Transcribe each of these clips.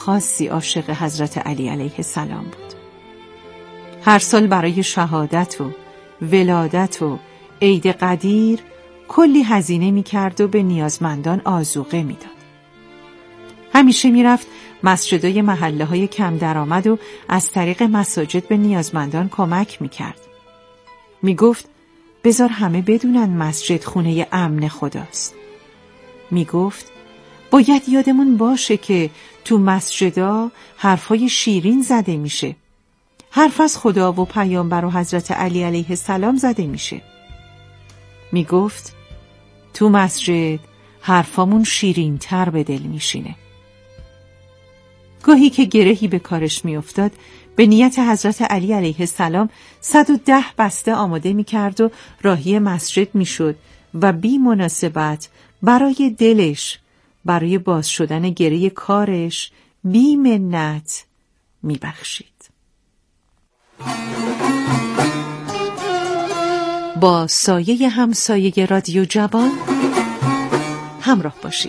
خاصی عاشق حضرت علی علیه السلام بود. هر سال برای شهادت و ولادت و عید قدیر کلی هزینه می‌کرد و به نیازمندان آذوقه می‌داد. همیشه می‌رفت مسجدهای محله‌های کم درآمد و از طریق مساجد به نیازمندان کمک می‌کرد. می‌گفت بذار همه بدونن مسجد خونه امن خداست. می‌گفت باید یادمون باشه که تو مسجدها حرفای شیرین زده میشه. حرف از خدا و پیامبر و حضرت علی علیه السلام زده میشه. میگفت تو مسجد حرفامون شیرین تر به دل میشینه. گاهی که گرهی به کارش میافتاد به نیت حضرت علی علیه السلام 110 بسته آماده میکرد و راهی مسجد میشد و بی مناسبت برای دلش، برای باز شدن گره کارش بی منت میبخشید. با سایه همسایه رادیو جوان همراه باشید.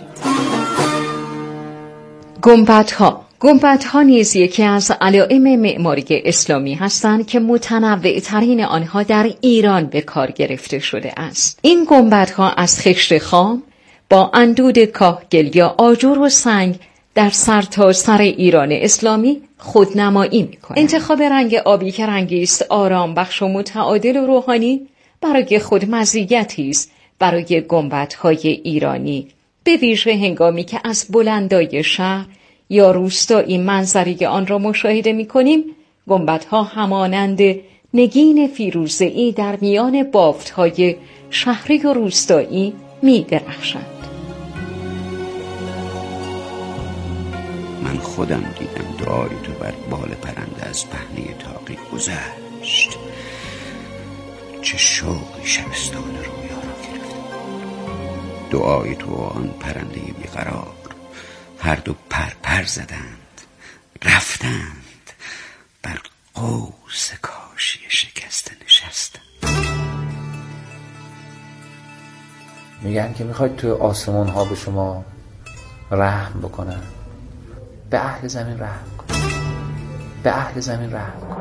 گنبدها نیز یکی از علائم معماری اسلامی هستند که متنوع ترین آنها در ایران به کار گرفته شده است. این گنبدها از خشت خام با اندود کاهگل یا آجر و سنگ در سرتاسر ایران اسلامی خودنمایی می‌کنند. انتخاب رنگ آبی که رنگی است آرام بخش و متعادل و روحانی برای خود مزیتی است برای گنبدهای ایرانی، به ویژه هنگامی که از بلندای شهر یا روستایی منظری آن را مشاهده می‌کنیم. گنبدها همانند نگین فیروزه‌ای در میان بافت‌های شهری و روستایی می‌درخشند. من خودم دیدم دعای تو بر بال پرنده از پهنه تاقی گذشت. چه شوقی شبستان رویا را گرفت. دعای تو و آن پرنده بیقرار هر دو پر زدند، رفتند، بر قوس کاشی شکسته نشستند. میگن که میخواید توی آسمان ها به شما رحم بکنن، به اهل زمین رحم کن، به اهل زمین رحم کن.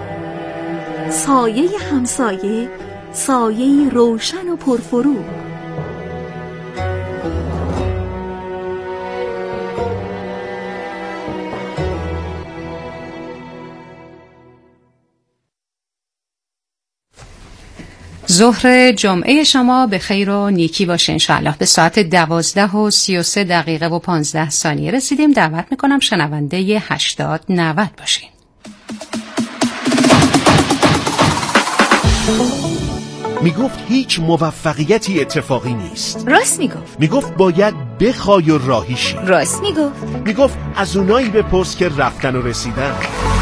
سایه همسایه، سایه روشن و پرفروغ. ظهر جمعه شما به خیر و نیکی باشه انشاءالله. به ساعت 12:33 و 15 ثانیه رسیدیم. دعوت میکنم شنونده 80-90 باشین. میگفت هیچ موفقیتی اتفاقی نیست. راست میگفت. میگفت باید بخوای و راهی شی. راست میگفت. میگفت از اونایی بپرس که رفتن و رسیدن.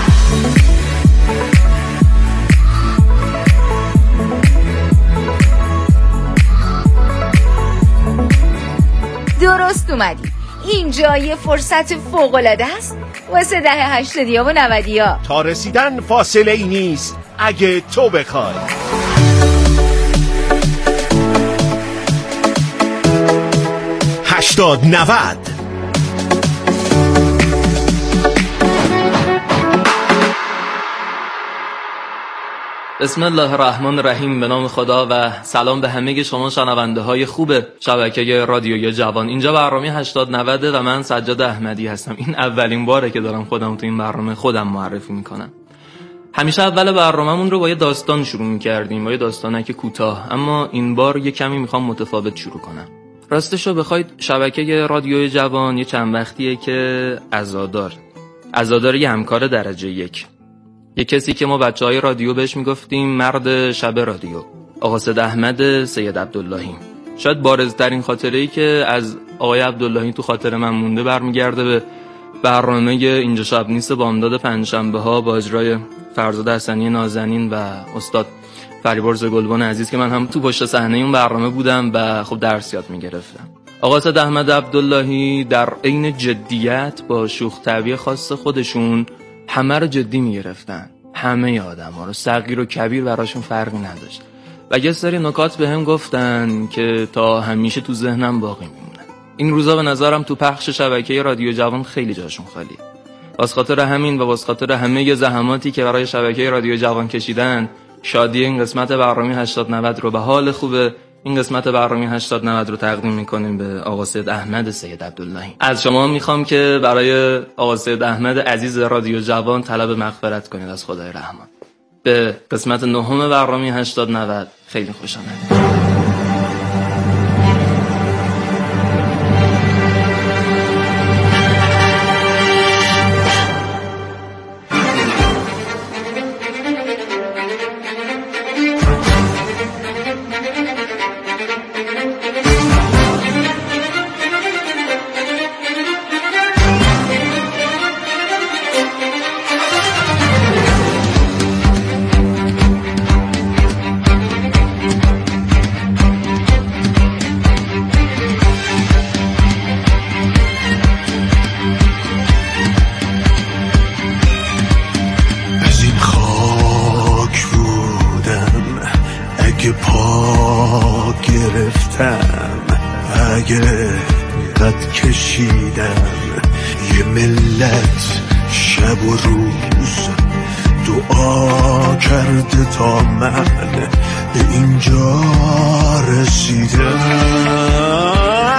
درست اومدی. اینجا یه فرصت فوق‌العاده است واسه دهه 80 و 90. تا رسیدن فاصله ای نیست اگه تو بخوای. هشتاد 90. بسم الله الرحمن الرحیم. به نام خدا و سلام به همه شما شنونده های خوب شبکه رادیوی جوان. اینجا برنامه 80-90 و من سجاد احمدی هستم. این اولین باره که دارم خودم تو این برنامه خودم معرفی میکنم. همیشه اول برنامه‌مون رو با یه داستان شروع میکردیم، با یه داستانک کوتاه، اما این بار یه کمی میخوام متفاوت شروع کنم. راستشو بخواید شبکه رادیوی جوان یه چند وقتیه که عزادار یه همکار درجه 1، یه کسی که ما بچهای رادیو بهش میگفتیم مرد شب رادیو، آقا سید احمد سید عبداللهی. شاید بارزترین خاطره‌ای که از آقای عبداللهی تو خاطر من مونده برمیگرده به برنامه اینجا شب نیست بامداد پنجشنبه‌ها با اجرای فرزاد حسنی نازنین و استاد فریبرز گلبن عزیز که من هم تو پشت صحنه اون برنامه بودم و خب درس یاد میگرفتم. آقا سید احمد عبداللهی در عین جدیت با شوخ طبعی خاص خودشون همه رو جدی میگرفتن، همه آدم‌ها رو، صغیر و کبیر براشون فرقی نداشت و یه سری نکات به هم گفتن که تا همیشه تو ذهنم باقی میمونه. این روزا به نظرم تو پخش شبکه رادیو جوان خیلی جاشون خالیه. از خاطر همین و از خاطر همه زحماتی که برای شبکه رادیو جوان کشیدن، شادی این قسمت برنامه 80-90 رو به حال خوبه این قسمت برنامه 80-90 رو تقدیم میکنیم به آقا سید احمد سید عبداللهی. از شما میخوام که برای آقا سید احمد عزیز رادیو جوان طلب مغفرت کنید از خدای رحمان. به قسمت 9 برنامه 80-90 خیلی خوش آمدید. قد کشیدم یه ملت شب و روز دعا کرده تا من به اینجا رسیدم.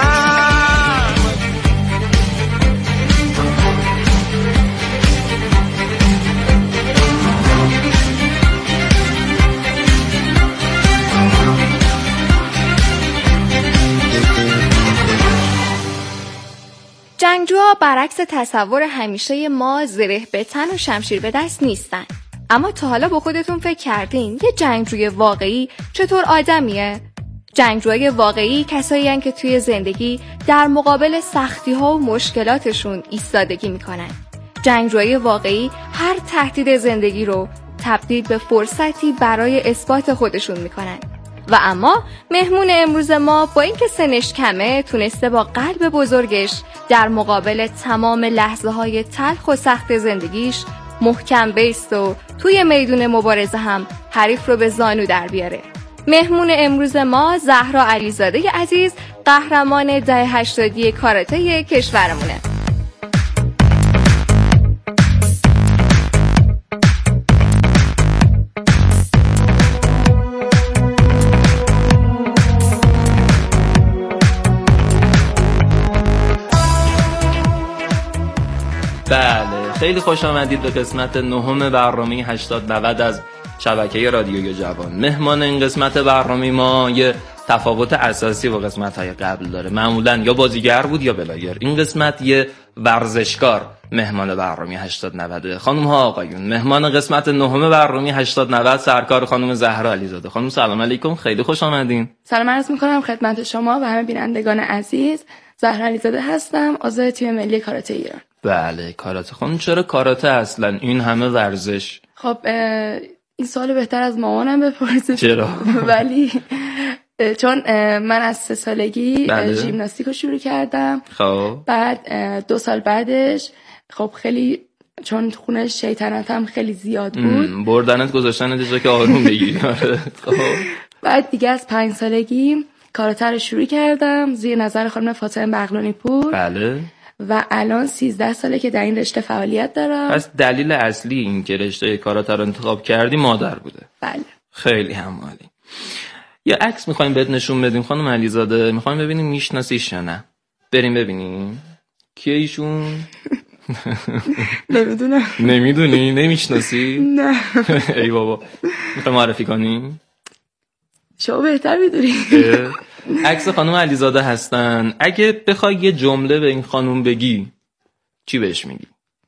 جنگجوها برعکس تصور همیشه ما زره به تن و شمشیر به دست نیستن. اما تا حالا با خودتون فکر کردین یه جنگجوی واقعی چطور آدمیه؟ جنگجوهای واقعی کسایی هستن که توی زندگی در مقابل سختی‌ها و مشکلاتشون ایستادگی میکنن. جنگجوهای واقعی هر تهدید زندگی رو تبدیل به فرصتی برای اثبات خودشون میکنن. و اما مهمون امروز ما با اینکه سنش کمه تونسته با قلب بزرگش در مقابل تمام لحظه‌های تلخ و سخت زندگیش محکم بیست و توی میدون مبارزه هم حریف رو به زانو در بیاره. مهمون امروز ما زهرا علیزاده عزیز، قهرمان دهه 80 کاراته کشورمونه. بله، خیلی خوش آمدید به قسمت 9 برنامه 80-90 از شبکه رادیوی جوان. مهمان این قسمت برنامه ما یه تفاوت اساسی با قسمت‌های قبل داره. معمولاً یا بازیگر بود یا بلاگر. این قسمت یه ورزشکار مهمان برنامه 80-90. خانم ها آقایون، مهمان قسمت 9 برنامه 80-90 سرکار خانم زهرا علیزاده. خانم سلام علیکم، خیلی خوش آمدین. سلام عرض می‌کنم خدمت شما و همه بینندگان عزیز. زهرا علیزاده هستم، عضو تیم ملی کاراته ایران. بله، کاراته. خانم چرا کاراته اصلا؟ این همه ورزش. خب این سوال بهتر از مامانم بپرسید. چرا؟ ولی چون من از 3 سالگی ژیمناستیک رو شروع کردم. خب بعد 2 سال بعدش خب خیلی چون خونه شیطنتم خیلی زیاد بود بردنت گذاشتن دیجا که آروم بگیری. خب بعد دیگه از 5 سالگی کاراته رو شروع کردم زیر نظر خانم فاطمه بغلانی پور. بله. و الان 13 ساله که در این رشته فعالیت دارم. پس دلیل اصلی این که رشته کاراته رو انتخاب کردی مادر بوده. بله. خیلی هم عالی. یه عکس می‌خوایم بهت نشون بدیم خانم علیزاده، می‌خوایم ببینیم میشناسیش یا نه. بریم ببینیم. کیه ایشون؟ نمیدونم. نمیدونی؟ نمیشناسی؟ نه. ای بابا. می‌خوای معرفی کنی؟ شما بهتر می‌دونی. عکس خانم علیزاده هستن. اگه بخوای یه جمله به این خانم بگی چی بهش میگی؟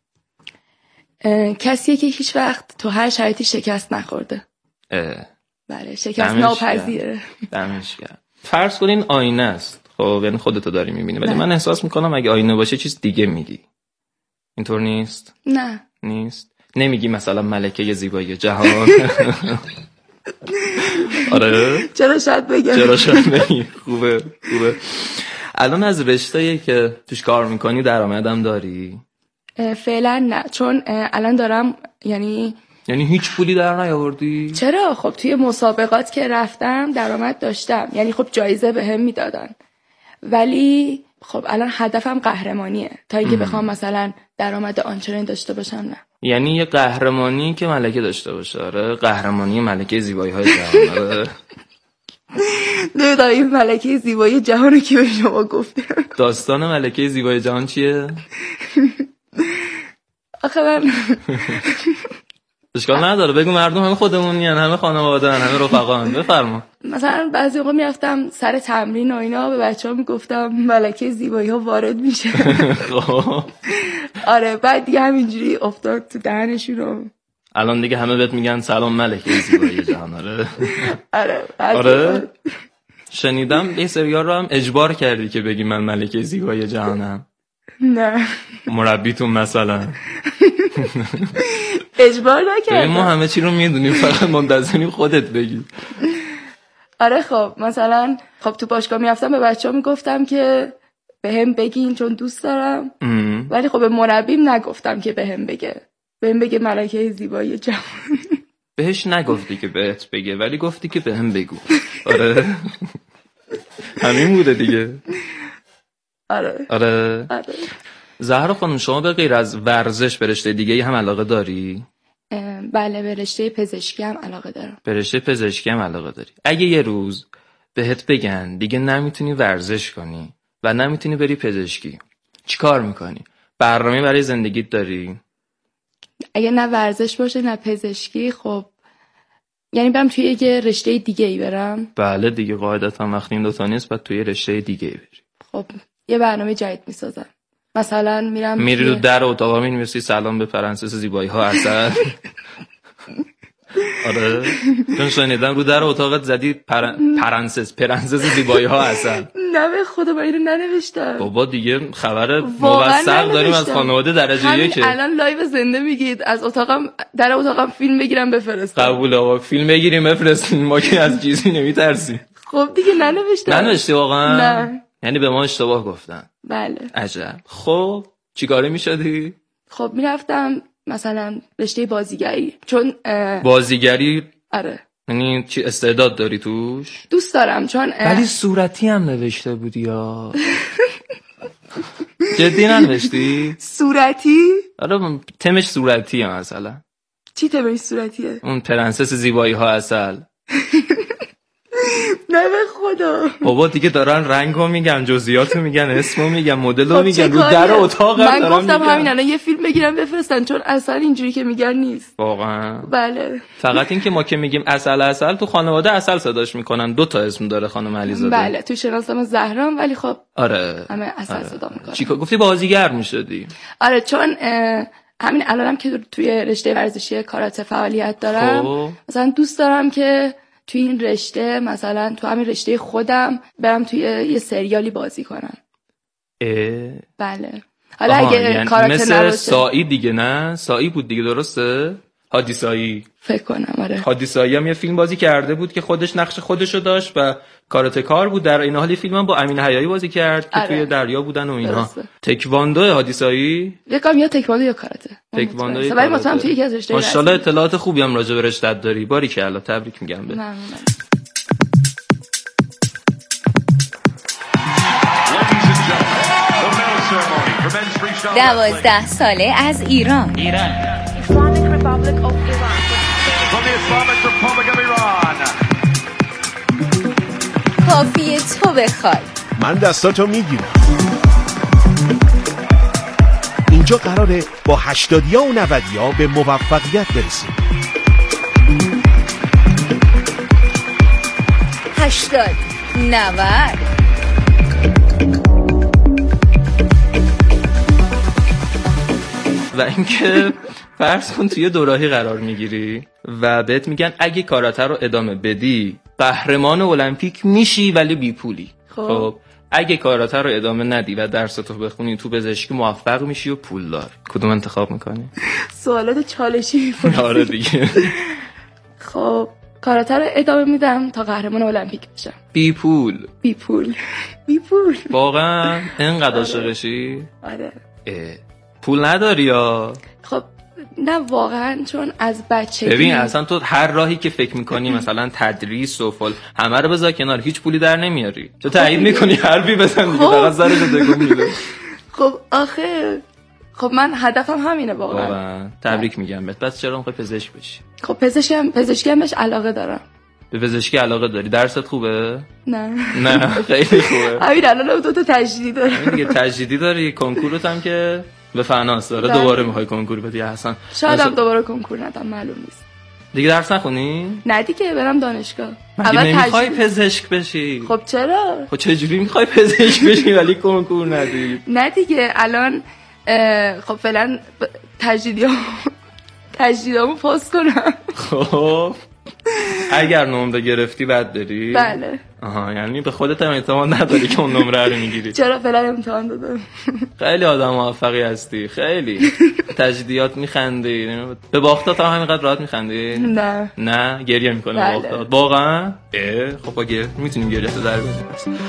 کسیه که هیچ وقت تو هر شرایطی شکست نخورده. بله، شکست ناپذیره. دمش گرم. فرض کن این آینه است. خب یعنی خودتو داری میبینی، ولی من احساس میکنم اگه آینه باشه چیز دیگه میگی. اینطور نیست؟ نه. نیست؟ نمیگی مثلا ملکه زیبایی جهان؟ آره؟ چرا شاید بگم. چرا شاید بگی. خوبه. الان از رشته‌ای که توش کار میکنی درآمدم داری؟ فعلا نه، چون الان دارم یعنی هیچ پولی در نیاوردی؟ چرا؟ خب توی مسابقات که رفتم درآمد داشتم، یعنی خب جایزه بهم میدادن، ولی خب الان هدفم قهرمانیه، تا اینکه بخوام مثلا درآمد آنچنانی داشته باشم نه. یعنی یه قهرمانی که ملکه داشته باشه. آره، قهرمانی ملکه زیبایی‌های جهان. آره. نه دا این ملکه زیبایی جهانو که به شما گفتم. داستان ملکه زیبای جهان چیه؟ آخه من اشکال نداره، بگو، مردم همه خودمونین، همه خانواده‌ان، همه رفقان. بفرما. مثلا بعضی موقع میرفتم سر تمرین و اینا به بچه‌ها میگفتم ملکه زیبایی‌ها وارد میشه. آره، بعد دیگه همینجوری افتاد تو دهنشون. الان دیگه همه بهت میگن سلام ملکه زیبایی جهان. آره. شنیدم یه سریال رو هم اجبار کردی که بگی من ملکه زیبایی جهانم. نه. مربیتون مثلا اجبار نکردم. ما همه چی رو میدونیم، فقط منتظریم خودت بگی. آره خب مثلا تو باشگاه میرفتم به بچه‌ها میگفتم که بهم بگین چون دوست دارم. ولی خب به مربیم نگفتم که بهم بگه ملکه زیبایی جهان. بهش نگفتی که بهت بگه، ولی گفتی که بهم بگو. آره. همین بوده دیگه. آره. زهرا خانم، شما به غیر از ورزش به رشته دیگه هم علاقه داری؟ بله، به رشته پزشکی هم علاقه دارم. به رشته پزشکی هم علاقه داری. اگه یه روز بهت بگن دیگه نمیتونی ورزش کنی و نمیتونی بری پزشکی، چی کار میکنی؟ برنامه برای زندگیت داری؟ اگه نه ورزش باشه نه پزشکی، خب یعنی برم توی یه رشته دیگه ای برم. بله دیگه، قاعدتا وقتی این دوتا نیست باید توی رشته دیگه ای بری. خب یه برنامه جدید میسازم. مثلا میری رو در اتاق مینویسی سلام به پرنسس زیبایی ها عسل. آره، چون شنیدم رو در اتاقت زدی پرنسس زیبایی ها عسل. نه به خدا من اینو ننوشتم. بابا دیگه خبر موثق داریم از خانواده درجه 1. الان لایو زنده میگید از در اتاقم فیلم بگیرم بفرستم. قبول آقا، فیلم بگیریم بفرستین، ما که از چیزی نمیترسیم. خب دیگه ننوشتی واقعا؟ نه. یعنی به ما اشتباه گفتن. بله. عجب. خب چیکاره میشدی؟ خب میرفتم مثلا رشته بازیگری، چون بازیگری. آره. یعنی چی استعداد داری توش؟ دوست دارم چون ولی صورتی هم نوشته بودی یا؟ جدی ننوشتی؟ صورتی؟ آره، تمش صورتیه مثلا. چی تمش صورتیه؟ اون پرنسس زیبایی ها عسل. نه به خدا. بابا دیگه دارن رنگو میگن، جزئیاتو میگن، اسمو میگن، مدلو میگن، رو در اتاق من گفتم همین الان یه فیلم بگیرم بفرستن، چون اصلا اینجوری که میگن نیست. واقعا؟ بله. فقط این که ما که میگیم عسل تو خانواده عسل صداش میکنن. 2 تا اسم داره خانم علیزاده. بله، تو شناسنامه زهرام، ولی خب آره همه عسل صدا میکنن. چیکار گفتی بازیگر میشدی؟ آره، چون همین الانم که توی رشته ورزشی کاراته فعالیت دارم. مثلا دوست دارم که توی این رشته، مثلا تو همین رشته خودم برم توی یه سریالی بازی کنم. بله. حالا اگه یعنی کاراته مثل نباشه. سایی دیگه، نه سایی بود دیگه، درسته؟ هادی سایی فکر کنم. آره، هادی سایی هم یه فیلم بازی کرده بود که خودش نقش خودشو داشت و کاراته کار بود. در این حال فیلم هم با امین حیایی بازی کرد که توی دریا بودن و اینا. تکواندو هادی سایی؟ یکم یا تکواندو یا کاراته. تکواندو. ولی مثلا توی یکی از رشته. ماشاءالله اطلاعات خوبی هم راجع به رشته‌ات داری. باریکلا، تبریک میگم به. ممنونم. 12 ساله از ایران. کافیه تو بخوای، من دستاتو میگیرم. اینجا قراره با 80 و 90 به موفقیت برسیم. 80 90 و اینکه فرض کن توی دوراهی قرار میگیری و بهت میگن اگه کاراته رو ادامه بدی قهرمان المپیک میشی ولی بی پولی. خب اگه کاراته رو ادامه ندی و درستو بخونی تو پزشکی موفق میشی و پولدار. کدوم انتخاب میکنی؟ سوالات چالشی میپرسی. آره دیگه. خب کاراته رو ادامه میدم تا قهرمان المپیک بشم. بی پول. واقعا اینقدر عاشقشی؟ آره. پول نداری یا؟ خب نه واقعا، چون از بچگی ببین اصلا تو هر راهی که فکر میکنی مثلا تدریس و فل همه رو بذار کنار، هیچ پولی در نمیاری. تو تایید میکنی حرفی بزن دیگه، فقط سرش رو تکون میده. خب آخه خب من هدفم همینه واقعا. تبریک میگم بهت. پس چرا میخوای پزشک بشی؟ خب پزشکی هم بهش علاقه دارم. به پزشکی علاقه داری؟ درست خوبه؟ نه خیلی خوبه. همین الان 2 تا تجدیدی دارم. دیگه تجدیدی داری، کنکورت هم که به فناست داره. دوباره میخوای کنکور بدی حسن؟ شاید هم دوباره کنکور ندم، معلوم نیست. دیگه درس نخونی؟ نه دیگه برم دانشگاه. اول نمیخوای پزشک بشی؟ خب چرا؟ خب چجوری میخوای پزشک بشی ولی کنکور ندی؟ نه دیگه الان خب فعلا تجدیدامو پاس کنم. خب اگر نمره گرفتی بعد داری؟ بله. آها، یعنی به خودت هم اعتماد نداری که اون نمره رو میگیری؟ چرا فعلا امتحان دادم. خیلی آدم موفقی هستی، خیلی تجدیدات میخندی. به باختات هم همینقدر راحت میخندی؟ نه گریه میکنه. بله. باختات واقعا؟ خب با گریه میتونیم گریه تو در بدیم.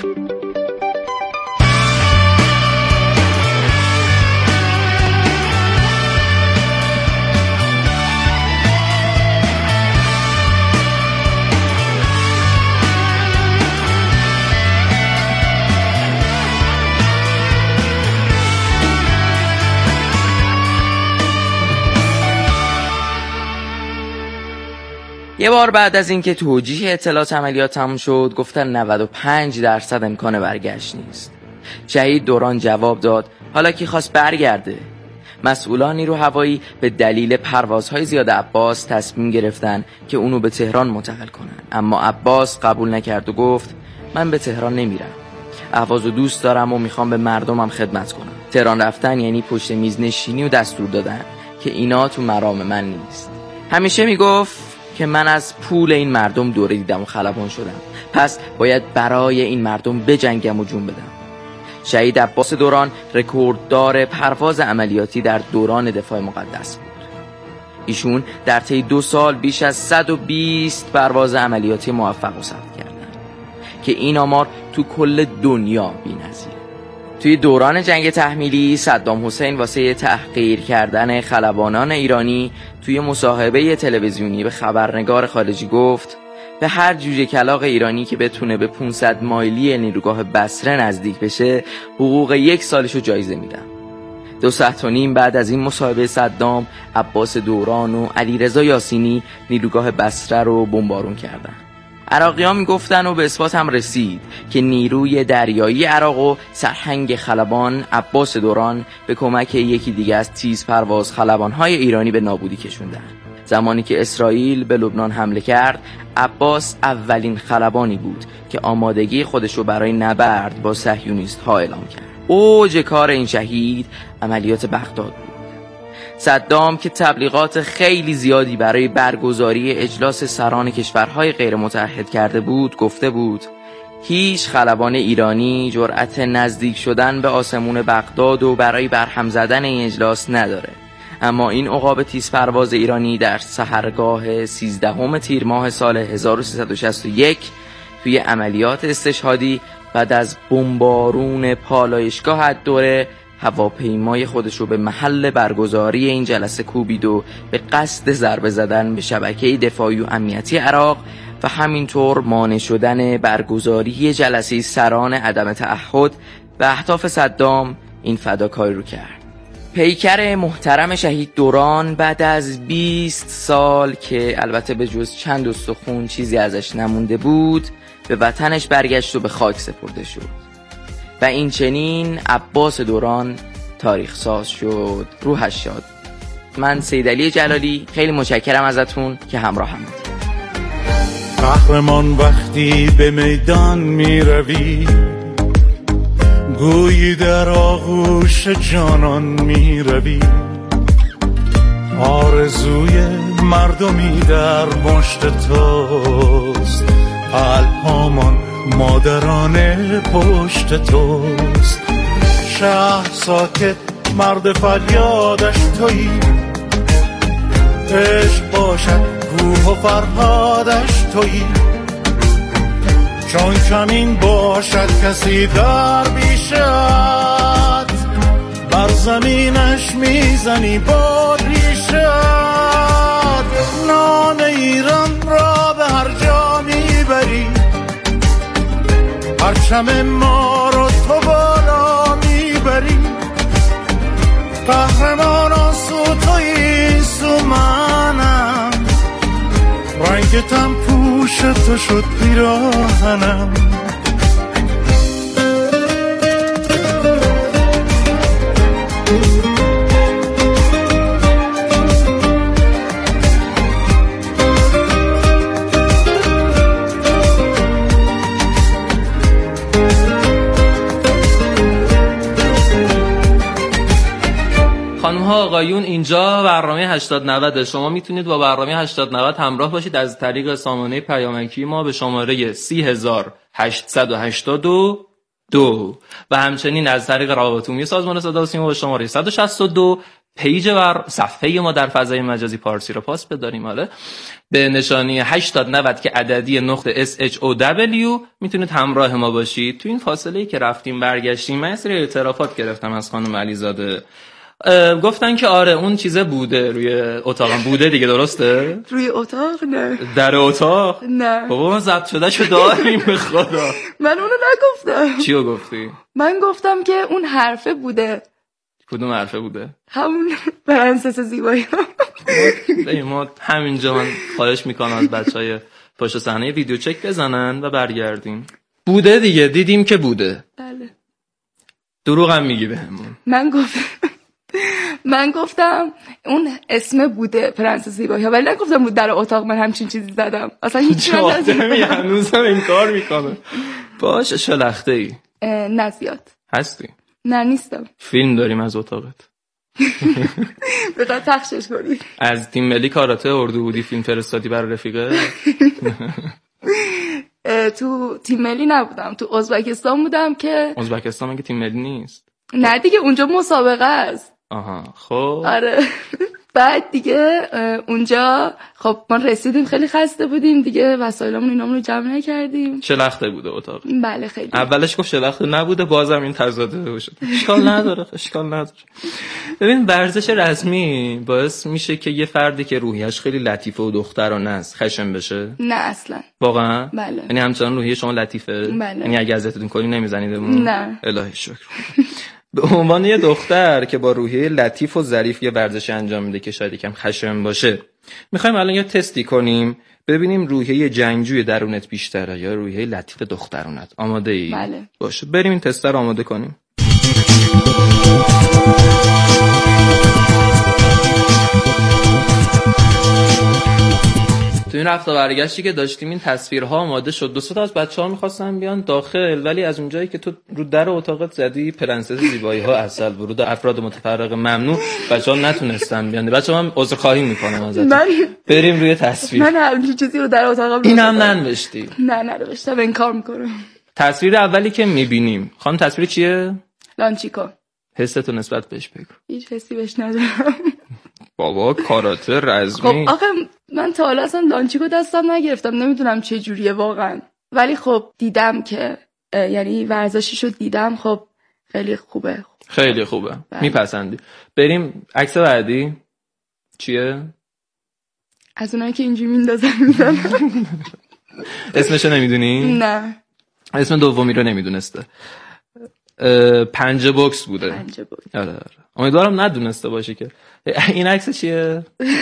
یه بار بعد از اینکه توجیه اطلاعات عملیات تموم شد، گفتن 95% امکان برگشت نیست. شهید دوران جواب داد حالا کی خواست برگرده. مسئولان نیرو هوایی به دلیل پروازهای زیاد عباس تصمیم گرفتن که اونو به تهران منتقل کنن، اما عباس قبول نکرد و گفت من به تهران نمیرم. اهوازو دوست دارم و میخوام به مردمم خدمت کنم. تهران رفتن یعنی پشت میز نشینی و دستور دادن که اینا تو مرام من نیست. همیشه میگفت که من از پول این مردم دوره دیدم و خلبان شدم، پس باید برای این مردم بجنگم و جون بدم. شهید عباس دوران رکورددار پرواز عملیاتی در دوران دفاع مقدس بود. ایشون در طی 2 سال بیش از 120 پرواز عملیاتی موفق ثبت کردن که این آمار تو کل دنیا بی‌نظیره. توی دوران جنگ تحمیلی صدام حسین واسه تحقیر کردن خلبانان ایرانی توی مصاحبه تلویزیونی به خبرنگار خارجی گفت به هر جوجه کلاغ ایرانی که بتونه به 500 مایلی نیروگاه بصره نزدیک بشه حقوق 1 سالشو جایزه میدم. 2 ساعت و نیم بعد از این مصاحبه صدام، عباس دوران و علیرضا یاسینی نیروگاه بصره رو بمبارون کردن. عراقی‌ها میگفتن و به اثبات هم رسید که نیروی دریایی عراق و سرهنگ خلبان عباس دوران به کمک یکی دیگه از تیز پرواز خلبان‌های ایرانی به نابودی کشوندن. زمانی که اسرائیل به لبنان حمله کرد، عباس اولین خلبانی بود که آمادگی خودشو برای نبرد با صهیونیست‌ها اعلام کرد. اوج کار این شهید عملیات بغداد بود. صدام که تبلیغات خیلی زیادی برای برگزاری اجلاس سران کشورهای غیر متحد کرده بود، گفته بود هیچ خلبان ایرانی جرأت نزدیک شدن به آسمون بغداد و برای برهم زدن این اجلاس نداره. اما این عقاب تیز پرواز ایرانی در سحرگاه 13 تیر ماه سال 1361 توی عملیات استشهادی بعد از بمبارون پالایشگاه الدوره هواپیمای خودش رو به محل برگزاری این جلسه کوبید و به قصد ضربه زدن به شبکه دفاعی و امنیتی عراق و همینطور مانع شدن برگزاری جلسه سران عدم تعهد و اهداف صدام این فداکاری رو کرد. پیکر محترم شهید دوران بعد از 20 سال که البته به جز چند استخون چیزی ازش نمونده بود به وطنش برگشت و به خاک سپرده شد و این چنین عباس دوران تاریخ ساز شد. روحش شاد. من سیدعلی جلالی خیلی متشکرم ازتون که همراه هم بودید. قهرمان وقتی به میدان می روی گویی در آغوش جانان می روی، آرزوی مردمی در مشت توست، قلب‌هامان مادرانه پشت توست. شهر ساکت مرد فریادش تویی، عشق باشد روح و فرهادش تویی. چون کمین باشد کسی در بیشت، بر زمینش میزنی با ریشت. پرچم ما رو تو بالا میبری، قهرمانان سو تویی سو منم، رنگتم پوش تو شد پیراهنم. خانم‌ها آقایون، اینجا برنامه 80-90 شما میتونید با برنامه 80-90 همراه باشید از طریق سامانه پیامکی ما به شماره 30882 و همچنین از طریق روابط عمومی سازمان صدا و سیما به شماره 162 پیج بر صفحه ما در فضای مجازی پارسی رو پاس بداریم. حالا به نشانی 80-90 که عددی نقطه SHOW میتونید همراه ما باشید. تو این فاصله‌ای که رفتیم برگشتیم من یه سری اعترافات گرفتم از خانم علیزاده. گفتن که آره اون چیزه بوده روی اتاقم بوده دیگه، درسته؟ روی اتاق نه. در اتاق؟ نه بابا ما ضبط شده شو داریم به خدا. من اونو نگفتم. چیو گفتی؟ من گفتم که اون حرفه بوده. کدوم حرفه بوده؟ همون پرنسس زیبایی. ما همینجا من خواهش میکنم از بچهای پشت صحنه ویدیو چک بزنن و برگردیم. بوده دیگه، دیدیم که بوده. بله. دروغم میگی بهمون. من گفتم اون اسم بوده پرنسس زیبایی، ولی نگفتم بود در اتاق من همچین چیزی زدم. اصلا هیچ چی هنوزم این کار میکنه. باشه شلخته ای؟ نه زیاد. هستی؟ نه نیستم. فیلم داریم از اتاقت. بذار تخشش کنی. از تیم ملی کاراته اردو بودی فیلم فرستادی برای رفیقه؟ تو تیم ملی نبودم، تو ازبکستان بودم که ازبکستان مگه تیم ملی نیست؟ نه دیگه اونجا مسابقه است. آها خب. آره. بعد دیگه اونجا خب ما رسیدیم خیلی خسته بودیم دیگه، وسایلمون اینامون رو جمع نکردیم. شلخته بوده اتاق؟ بله خیلی. اولش گفت شلخته نبوده، بازم این تضاده شد. اشکال نداره. ببین ورزش رسمی باعث میشه که یه فردی که روحیش خیلی لطیفه و دخترانه است خشن بشه؟ نه اصلا. واقعا؟ بله. یعنی همچنان روحیه شما لطیفه؟ بله. یعنی اگه اذیتتون کنی نمیزنیدمون؟ نه. الهی شکر. به عنوان یه دختر که با روحیه لطیف و ظریف یه ورزشی انجام میده که شاید یکم خشن باشه، میخوایم الان یه تستی کنیم ببینیم روحیه جنگجوی درونت بیشتره یا روحیه لطیف دخترونت. آماده ای؟ بله. باشه بریم این تست رو آماده کنیم. تو این رفت و برگشتی که داشتیم این تصویرها آماده شد. 2 تا از بچه‌ها می‌خواستن بیان داخل، ولی از اونجایی که تو رو در اتاقت زدی پرنسس زیبایی‌ها اصل ورود افراد متفرق ممنوع، بچه‌ها نتونستن بیان. بچه‌ها من عذرخواهی می‌کنم ازتون. بریم روی تصویر. من هر چیزی رو در اتاقم اینم ننوشتی؟ نه ننوشتم، انکار می‌کنم. تصویر اولی که می‌بینیم خانم تصویر چیه؟ لانچیکو. حستو نسبت بهش بگو. هیچ حسی بهش ندارم. بابا کاراته رزمی. خب آخه من تا حالا اصلا لانچیکو دستم نگرفتم، نمیدونم چه جوریه واقعا، ولی خب دیدم که یعنی ورزشیشو دیدم، خب خیلی خوبه. خیلی خوبه. میپسندی. بریم عکس بعدی. چیه؟ از اونایی که اینجوری میندازن. اسمشو نمیدونی؟ نه. اسم دومی رو نمیدونسته. پنجه بوکس بوده. پنجه بوکس. آره. امیدوارم ندونسته باشه که. این عکس چیه؟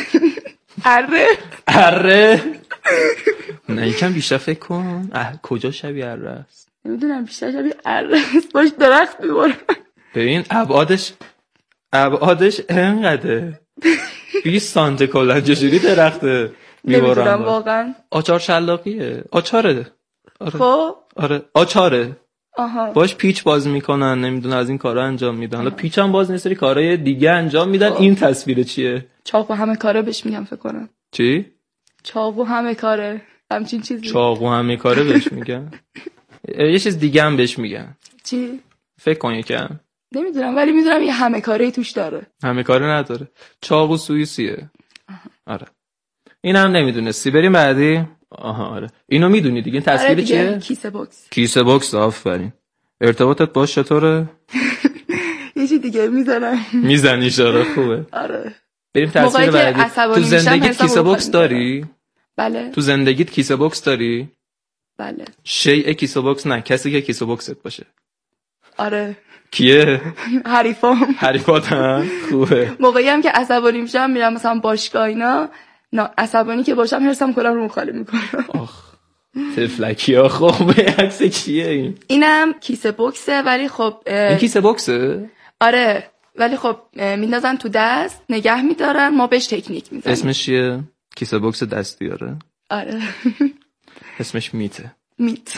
اره. نه یکم بیشتر فکر کن. کجا شبیه اره است؟ نمیدونم، بیشتر شبیه اره است. باش درخت میبارم. ببین ابعادش انقدره. 20 سانته کلا چجوری درخته میبارم؟ نمیدونم واقعا. آچار شلاقیه. آچاره. خب آره آچاره. آها. باش پیچ باز میکنن، نمیدونم از این کارا انجام میدن. حالا پیچ هم باز نیست، سری کارهای دیگه انجام میدن. این تصویر چیه؟ چاقو همه کاره بهش میگم فکر کنم. چی؟ چاقو همه کاره، همچین چیزی. چاقو همه کاره بهش میگن. یه چیز دیگه هم بهش میگن. چی؟ فکر کن یکم. نمیدونم ولی میدونم یه همه کاری توش داره. همه کاره نداره. چاقو سوئیسیه. آره. اینم نمیدونستی. بریم بعدی. آها آره. اینو میدونی دیگه. این تصویر چیه؟ کیسه بوکس. کیسه بوکس. آفرین. ارتباطت باش چطوره؟ یه چیز دیگه میزنم. میزنی اشاره خوبه. آره. بریم تصویر بعدی. تو زندگیت کیسه بوکس داری؟ بله. تو زندگیت کیسه بوکس داری؟ بله. شیء کیسه باکس نه، کسی که کیسه باکست باشه. آره. کیه؟ حریفاتم. خوبه. موقعی هم که عصبانی میشم میرم مثلا باشگاه اینا، عصبانی که باشم حرسم کلا رو مخالی میکنم. آخ تفلکی ها. خب عکس کیه این؟ اینم کیسه باکسه ولی خب این کیسه باکسه؟ آره ولی خب میندازن تو دست نگه میدارن، ما بهش تکنیک میزنیم. اسمش چیه؟ کیسه باکس دستی؟ آره. اسمش میته. میت.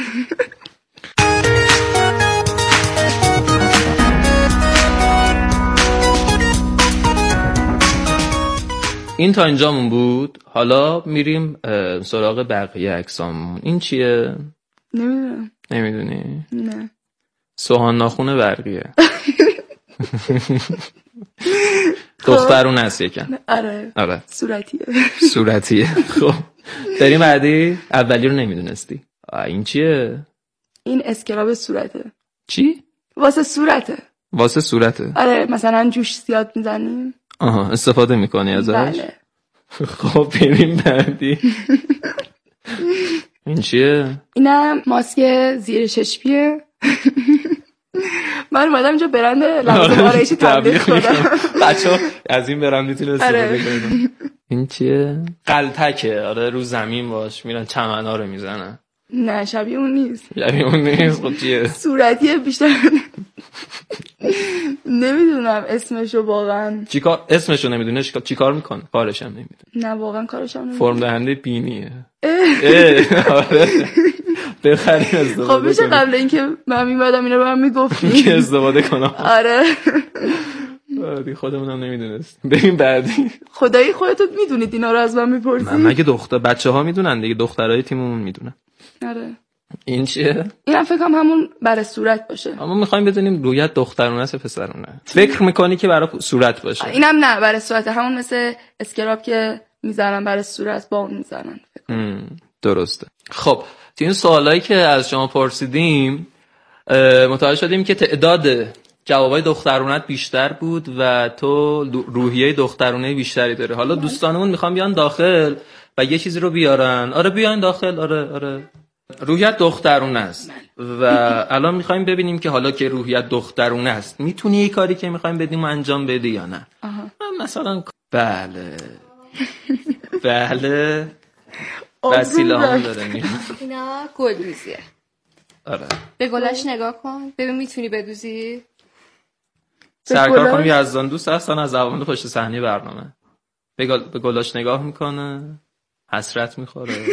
این تا اینجامون بود. حالا میریم سراغ بقیه عکسامون. این چیه؟ نمیدونم. نمیدونی؟ نه. سوهان ناخون برقیه. دخترون هست یکم. آره. صورتیه. خب بریم بعدی. اولی رو نمیدونستی. این چیه؟ این اسکراب صورته. چی؟ واسه صورته. آره مثلا جوش زیاد میزنیم. آها استفاده میکنی ازش؟ بله. خب بریم بعدی. این چیه؟ اینم ماسک زیر چشمیه. من اومدم اینجا برند لوازم آرایشی تبلیغ کنم. بچه‌ها از این برند میتونه استفاده کنن. این چیه؟ قلتکه. آره رو زمین باش میرن چمنا رو میزنن. نه شبیه اون نیست. خب چیه؟ صورتیه بیشتر. نمیدونم اسمشو واقعا. چیکار اسمشو نمیدونه؟ چیکار میکنه؟ کارش هم نمیدونه. نه واقعا کارش هم نمیدونه. فرم دهنده بینیه. آره. بخریم استفاده. خب میشه قبل اینکه من میمدم اینا رو من میگفتیم که استفاده کنم. آره. خودمونم نمیدونست. بریم بعدی. خدایی خودتون میدونید اینا رو از من میپرسید؟ مگه بچه‌ها میدونن دیگه، دخترای تیممون میدونن. آره. این چیه؟ اینم فکر کنم همون برای صورت باشه. اما میخوایم بدونیم رویت دخترونه است پسرونه. فکر میکنی که برای صورت باشه؟ اینم نه برای صورت، همون مثل اسکراب که میزنن برای صورت با اون میزنن. درسته. خب تو این سوالایی که از شما پرسیدیم متوجه شدیم که تعداد جوابای دخترونت بیشتر بود و تو روحیه دخترونه بیشتری داره. حالا دوستانمون میخوان بیان داخل و یه چیزی رو بیارن. آره بیاین داخل. آره روحیت دخترونه است و الان میخوایم ببینیم که حالا که روحیت دخترونه است میتونی یه کاری که میخوایم بدیم انجام بدی یا نه. مثلا بله وسیله هم داره. اینا گلدوزیه. آره به گلاش نگاه کن ببین میتونی بدوزی. سرکار خانم یزدان دوست هستن از عوامل پشت صحنه برنامه. به گلاش نگاه میکنه، حسرت میخوره.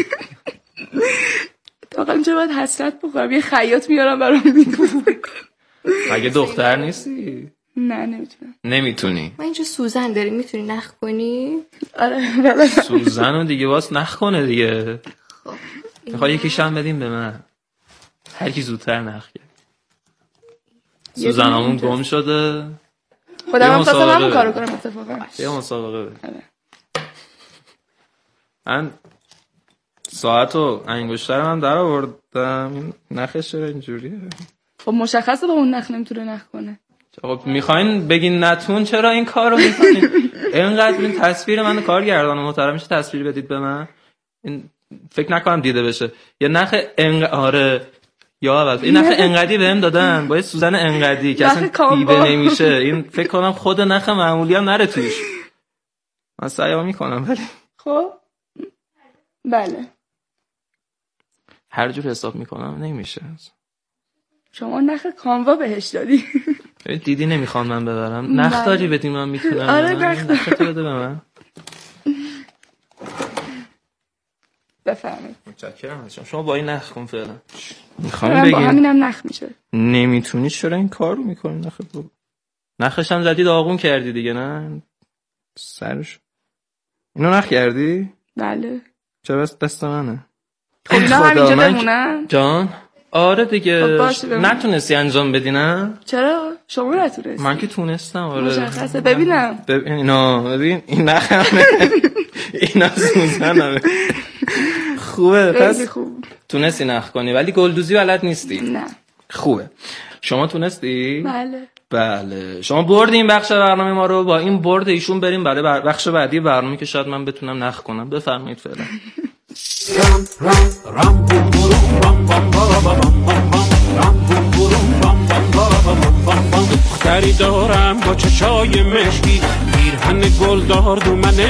واقعا اینجا باید حسرت بخورم، یه خیاط میارم برام میدوزه. مگه دختر نیستی؟ نه نمیتونی. من اینجا سوزن داری میتونی نخ کنی؟ آره سوزن رو دیگه واس نخ کنه دیگه. خب میخوای یکیشم بدیم به من، هر کی زودتر نخ کنه. سوزنامون گم شده. خودم هم خواستم همون کارو کنم اتفاقا. یه مسابقه بده. من ساعتو انگشترم هم در آوردم. نخش چرا اینجوریه؟ خب مشخصه با اون نخ نمیتونه نخ کنه. خب میخواین بگین نتون چرا این کارو میکنین؟ اینقدر این تصویر من کارگردان محترم میشه تصویر بدید به من. این فکر نکنم دیده بشه. یه نخ آره یا اول این نخ انقدی بهم دادن با یه سوزن انقدی که اصلا دیده نمیشه. این فکر کنم خود نخ معمولی هم نره توش. من سعی میکنم ولی خب بله هر جور حساب میکنم نمیشه. شما نخ کانوا بهش دادی؟ دیدی نمیخوام من ببرم. نخ داری بدی من میتونم. آره نخ تو بده به من. بفرمایید. متشکرم ازشون. شما با این نخ کن فعلا. میخوام بگم با همینم نخ میشه. نمیتونی چرا این کار رو میکنی؟ نخش هم زدی داغون کردی دیگه نه؟ سرش اینو نخ کردی؟ بله. چرا دست منه؟ خب نه همینجا بمونن؟ جان آره دیگه. نتونستی انجام بدی نه؟ چرا؟ شما نتونستی؟ من که تونستم. آره مشخصه. ببینم ببین این نخمه. اینا سوزنمه. خوبه. پس خوب. تونستی نخ کنی ولی گلدوزی بلد نیستی. نه خوبه. شما تونستی؟ بله. شما بردی این بخش برنامه ما رو. با این برد ایشون بریم برای بخش بعدی برنامه که شاید من بتونم نخ کنم. بفرمایید فعلا. دختری دارم با چشای مشکی، پیرهن گلدار دو من